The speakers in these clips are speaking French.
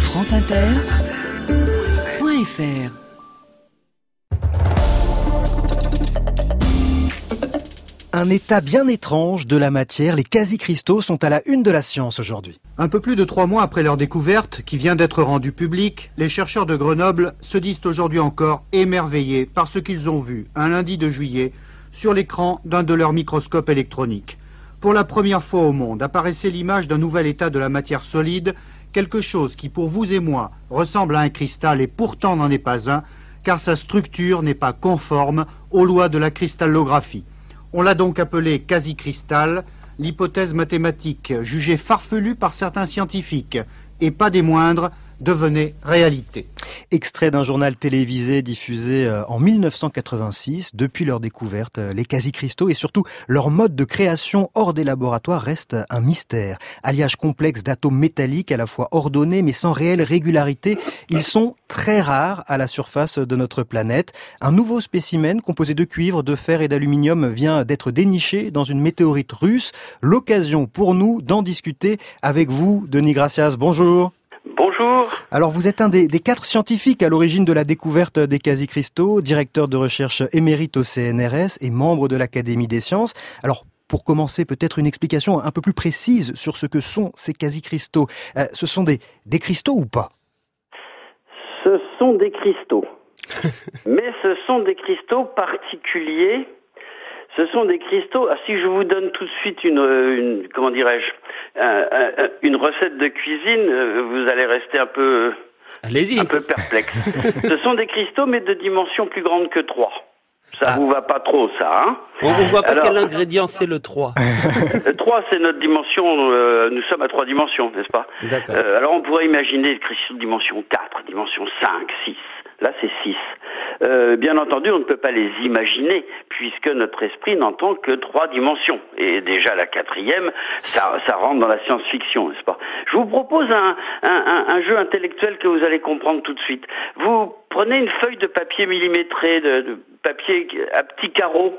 franceinter.fr. Un état bien étrange de la matière, les quasi-cristaux sont à la une de la science aujourd'hui. Un peu plus de 3 mois après leur découverte, qui vient d'être rendue publique, les chercheurs de Grenoble se disent aujourd'hui encore émerveillés par ce qu'ils ont vu un lundi de juillet sur l'écran d'un de leurs microscopes électroniques. Pour la première fois au monde apparaissait l'image d'un nouvel état de la matière solide, quelque chose qui pour vous et moi ressemble à un cristal et pourtant n'en est pas un, car sa structure n'est pas conforme aux lois de la cristallographie. On l'a donc appelé quasi-cristal, l'hypothèse mathématique jugée farfelue par certains scientifiques, et pas des moindres, devenait réalité. Extrait d'un journal télévisé diffusé en 1986. Depuis leur découverte, les quasi-cristaux et surtout leur mode de création hors des laboratoires restent un mystère. Alliage complexe d'atomes métalliques à la fois ordonnés mais sans réelle régularité, ils sont très rares à la surface de notre planète. Un nouveau spécimen composé de cuivre, de fer et d'aluminium vient d'être déniché dans une météorite russe. L'occasion pour nous d'en discuter avec vous, Denis Gracias. Bonjour. Bonjour. Alors vous êtes un des 4 scientifiques à l'origine de la découverte des quasi-cristaux, directeur de recherche émérite au CNRS et membre de l'Académie des sciences. Alors pour commencer, peut-être une explication un peu plus précise sur ce que sont ces quasi-cristaux. Ce sont des cristaux ou pas ? Ce sont des cristaux. Mais ce sont des cristaux particuliers. Ce sont des cristaux. Si je vous donne tout de suite une recette de cuisine, vous allez rester un peu perplexe. Ce sont des cristaux, mais de dimension plus grande que 3. Ça vous va pas trop, ça, hein ? On voit pas quel ingrédient c'est le 3. Le 3, c'est notre dimension. Nous sommes à 3 dimensions, n'est-ce pas ? D'accord. Alors, on pourrait imaginer des cristaux de dimension 4, dimension 5, 6. Là, c'est 6. Bien entendu, on ne peut pas les imaginer, puisque notre esprit n'entend que 3 dimensions. Et déjà, la 4e, ça rentre dans la science-fiction, n'est-ce pas ? Je vous propose un jeu intellectuel que vous allez comprendre tout de suite. Vous prenez une feuille de papier millimétré, de papier à petits carreaux,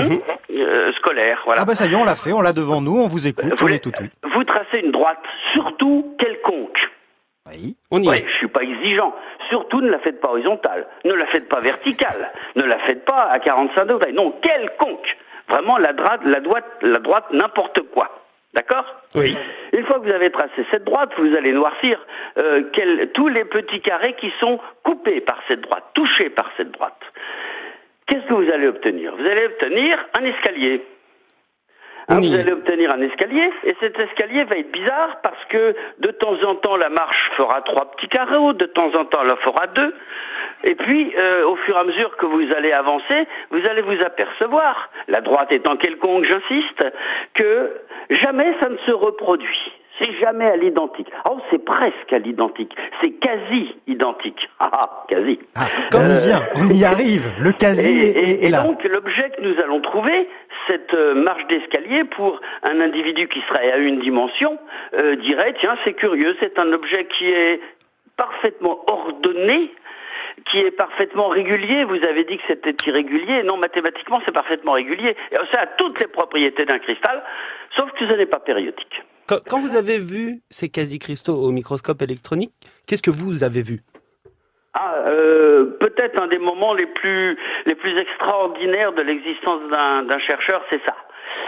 scolaire, voilà. Ah bah ça y est, on l'a fait, on l'a devant nous, on vous écoute, on est tout de suite. Vous tracez une droite, surtout quelconque. Oui, on y est. Je suis pas exigeant. Surtout, ne la faites pas horizontale. Ne la faites pas verticale. Ne la faites pas à 45 degrés. Non, quelconque. Vraiment, la droite, n'importe quoi. D'accord ? Oui. Une fois que vous avez tracé cette droite, vous allez noircir tous les petits carrés qui sont coupés par cette droite, touchés par cette droite. Qu'est-ce que vous allez obtenir ? Vous allez obtenir un escalier. Vous allez obtenir un escalier, et cet escalier va être bizarre parce que de temps en temps la marche fera 3 petits carreaux, de temps en temps elle en fera 2, et puis au fur et à mesure que vous allez avancer, vous allez vous apercevoir, la droite étant quelconque, j'insiste, que jamais ça ne se reproduit. C'est jamais à l'identique. Oh, c'est presque à l'identique. C'est quasi identique. Quasi. Quand on y vient, on y arrive. Le quasi est là. Et donc, l'objet que nous allons trouver, cette marche d'escalier, pour un individu qui serait à une dimension, dirait, tiens, c'est curieux, c'est un objet qui est parfaitement ordonné, qui est parfaitement régulier. Vous avez dit que c'était irrégulier. Non, mathématiquement, c'est parfaitement régulier. Et ça a toutes les propriétés d'un cristal, sauf que ce n'est pas périodique. Quand vous avez vu ces quasi-cristaux au microscope électronique, qu'est-ce que vous avez vu ? Peut-être un des moments les plus extraordinaires de l'existence d'un chercheur, c'est ça.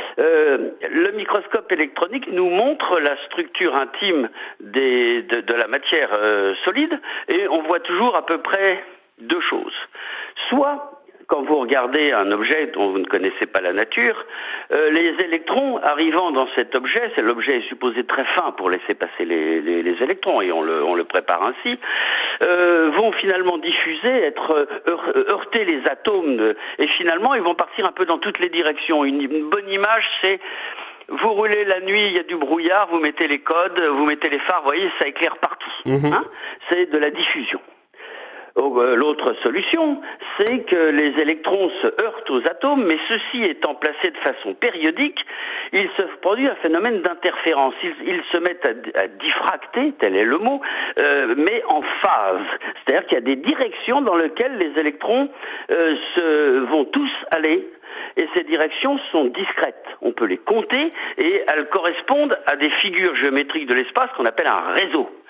Le microscope électronique nous montre la structure intime de la matière solide, et on voit toujours à peu près 2 choses. Soit, quand vous regardez un objet dont vous ne connaissez pas la nature, les électrons arrivant dans cet objet, l'objet est supposé très fin pour laisser passer les électrons, et on le prépare ainsi, vont finalement diffuser, heurter les atomes, et finalement ils vont partir un peu dans toutes les directions. Une bonne image, c'est vous roulez la nuit, il y a du brouillard, vous mettez les codes, vous mettez les phares, vous voyez, ça éclaire partout. C'est de la diffusion. L'autre solution, c'est que les électrons se heurtent aux atomes, mais ceux-ci étant placés de façon périodique, il se produit un phénomène d'interférence. Ils se mettent à diffracter, tel est le mot, mais en phase. C'est-à-dire qu'il y a des directions dans lesquelles les électrons vont tous aller, et ces directions sont discrètes. On peut les compter, et elles correspondent à des figures géométriques de l'espace qu'on appelle un réseau.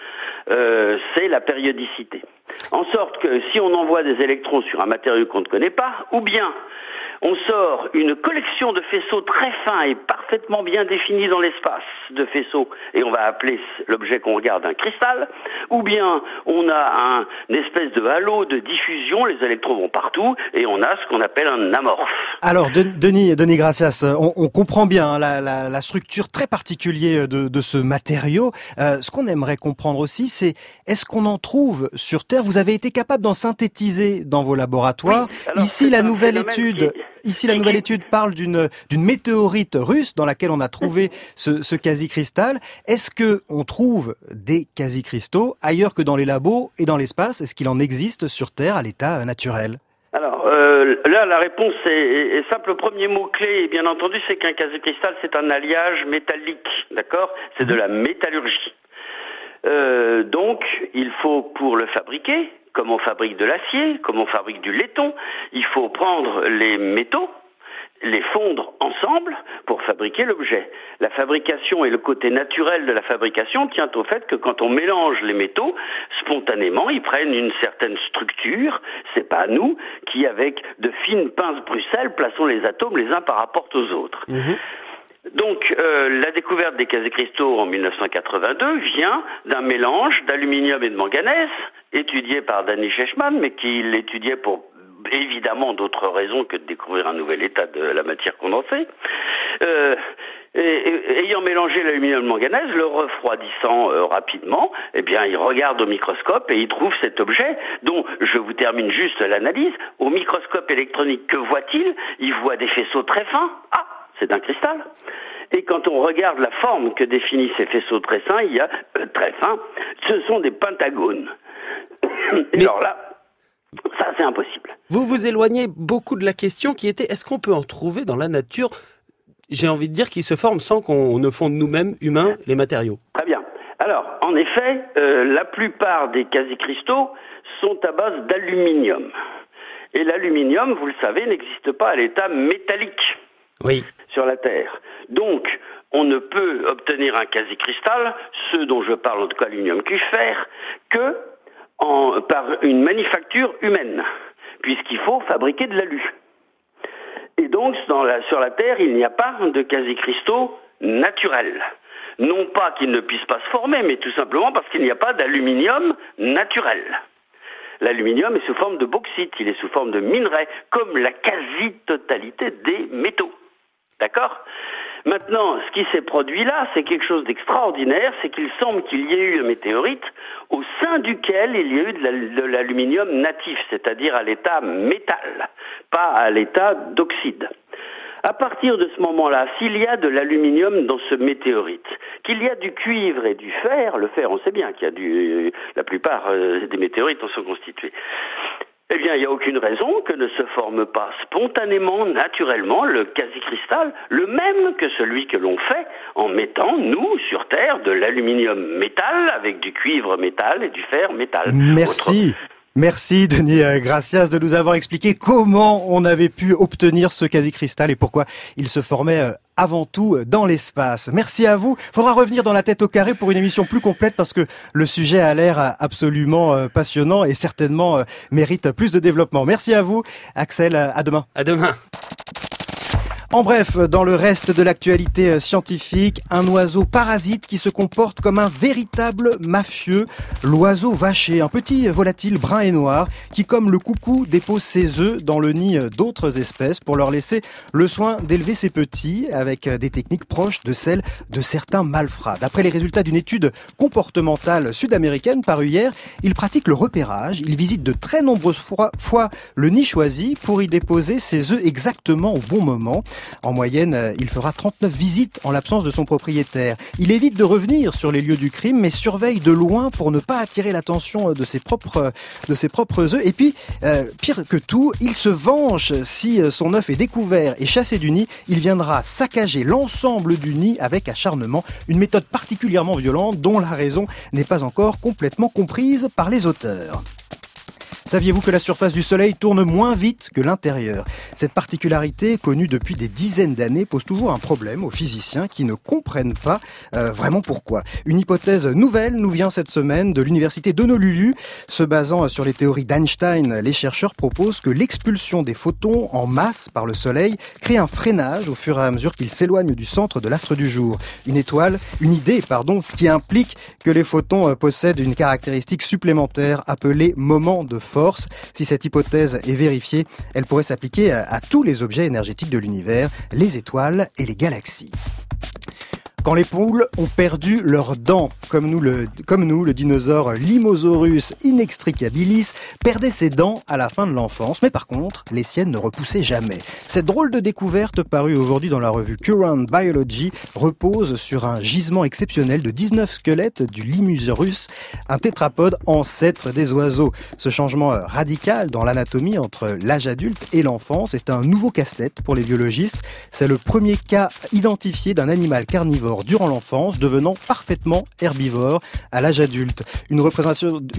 c'est la périodicité. En sorte que si on envoie des électrons sur un matériau qu'on ne connaît pas, ou bien on sort une collection de faisceaux très fins et parfaitement bien définis dans l'espace de faisceaux, et on va appeler l'objet qu'on regarde un cristal, ou bien on a une espèce de halo de diffusion, les électrons vont partout, et on a ce qu'on appelle un amorphe. Alors, Denis Gracias, on comprend bien la structure très particulière de ce matériau. Ce qu'on aimerait comprendre aussi, c'est est-ce qu'on en trouve sur Terre? Vous avez été capable d'en synthétiser dans vos laboratoires. Oui. Alors, Ici, la nouvelle étude parle d'une météorite russe dans laquelle on a trouvé ce quasi-cristal. Est-ce que on trouve des quasi-cristaux ailleurs que dans les labos et dans l'espace? Est-ce qu'il en existe sur Terre à l'état naturel? Alors, là, la réponse est simple. Le premier mot-clé, bien entendu, c'est qu'un quasi-cristal, c'est un alliage métallique, d'accord? C'est de la métallurgie. Donc, il faut, pour le fabriquer, comme on fabrique de l'acier, comme on fabrique du laiton, il faut prendre les métaux, les fondre ensemble pour fabriquer l'objet. La fabrication et le côté naturel de la fabrication tient au fait que quand on mélange les métaux, spontanément, ils prennent une certaine structure. C'est pas nous qui, avec de fines pinces Bruxelles, plaçons les atomes les uns par rapport aux autres. Donc, la découverte des quasi-cristaux en 1982 vient d'un mélange d'aluminium et de manganèse, étudié par Danny Shechtman, mais qui l'étudiait pour évidemment d'autres raisons que de découvrir un nouvel état de la matière condensée. Ayant mélangé l'aluminium et le manganèse, le refroidissant rapidement, eh bien, il regarde au microscope et il trouve cet objet dont, je vous termine juste l'analyse, au microscope électronique, que voit-il? Il voit des faisceaux très fins. Ah, c'est un cristal. Et quand on regarde la forme que définissent ces faisceaux très fins, très fins, ce sont des pentagones. Et alors là, ça c'est impossible. Vous vous éloignez beaucoup de la question qui était, est-ce qu'on peut en trouver dans la nature? J'ai envie de dire qu'ils se forment sans qu'on ne fonde nous-mêmes, humains, les matériaux. Très bien. Alors, en effet, la plupart des quasi-cristaux sont à base d'aluminium. Et l'aluminium, vous le savez, n'existe pas à l'état métallique. Oui. Sur la Terre. Donc, on ne peut obtenir un quasi-cristal, ce dont je parle en tout cas aluminium cuivre fer, que par une manufacture humaine, puisqu'il faut fabriquer de l'alu. Et donc, sur la Terre, il n'y a pas de quasi-cristaux naturels. Non pas qu'ils ne puissent pas se former, mais tout simplement parce qu'il n'y a pas d'aluminium naturel. L'aluminium est sous forme de bauxite, il est sous forme de minerai, comme la quasi-totalité des métaux. D'accord? Maintenant, ce qui s'est produit là, c'est quelque chose d'extraordinaire, c'est qu'il semble qu'il y ait eu un météorite au sein duquel il y a eu de l'aluminium natif, c'est-à-dire à l'état métal, pas à l'état d'oxyde. À partir de ce moment-là, s'il y a de l'aluminium dans ce météorite, qu'il y a du cuivre et du fer, le fer, on sait bien qu'il y a la plupart des météorites en sont constitués. Eh bien, il n'y a aucune raison que ne se forme pas spontanément, naturellement, le quasi-cristal, le même que celui que l'on fait en mettant, nous, sur Terre, de l'aluminium métal avec du cuivre métal et du fer métal. Merci. Merci Denis Gracias de nous avoir expliqué comment on avait pu obtenir ce quasi-cristal et pourquoi il se formait avant tout dans l'espace. Merci à vous. Faudra revenir dans la tête au carré pour une émission plus complète parce que le sujet a l'air absolument passionnant et certainement mérite plus de développement. Merci à vous. Axel, à demain. À demain. En bref, dans le reste de l'actualité scientifique, un oiseau parasite qui se comporte comme un véritable mafieux, l'oiseau vacher, un petit volatile brun et noir qui, comme le coucou, dépose ses œufs dans le nid d'autres espèces pour leur laisser le soin d'élever ses petits avec des techniques proches de celles de certains malfrats. D'après les résultats d'une étude comportementale sud-américaine parue hier, il pratique le repérage, il visite de très nombreuses fois le nid choisi pour y déposer ses œufs exactement au bon moment. En moyenne, il fera 39 visites en l'absence de son propriétaire. Il évite de revenir sur les lieux du crime, mais surveille de loin pour ne pas attirer l'attention de ses propres œufs. Et puis, pire que tout, il se venge si son œuf est découvert et chassé du nid. Il viendra saccager l'ensemble du nid avec acharnement. Une méthode particulièrement violente dont la raison n'est pas encore complètement comprise par les auteurs. Saviez-vous que la surface du Soleil tourne moins vite que l'intérieur ? Cette particularité, connue depuis des dizaines d'années, pose toujours un problème aux physiciens qui ne comprennent pas vraiment pourquoi. Une hypothèse nouvelle nous vient cette semaine de l'université d'Honolulu. Se basant sur les théories d'Einstein, les chercheurs proposent que l'expulsion des photons en masse par le Soleil crée un freinage au fur et à mesure qu'il s'éloigne du centre de l'astre du jour. Une idée qui implique que les photons possèdent une caractéristique supplémentaire appelée moment de force. Si cette hypothèse est vérifiée, elle pourrait s'appliquer à tous les objets énergétiques de l'univers, les étoiles et les galaxies. Quand les poules ont perdu leurs dents, comme nous, le dinosaure Limosaurus inextricabilis perdait ses dents à la fin de l'enfance, mais par contre, les siennes ne repoussaient jamais. Cette drôle de découverte, parue aujourd'hui dans la revue Current Biology, repose sur un gisement exceptionnel de 19 squelettes du Limosaurus, un tétrapode ancêtre des oiseaux. Ce changement radical dans l'anatomie entre l'âge adulte et l'enfance est un nouveau casse-tête pour les biologistes. C'est le premier cas identifié d'un animal carnivore durant l'enfance, devenant parfaitement herbivore à l'âge adulte. Une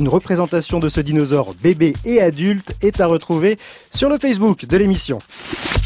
représentation de ce dinosaure bébé et adulte est à retrouver sur le Facebook de l'émission.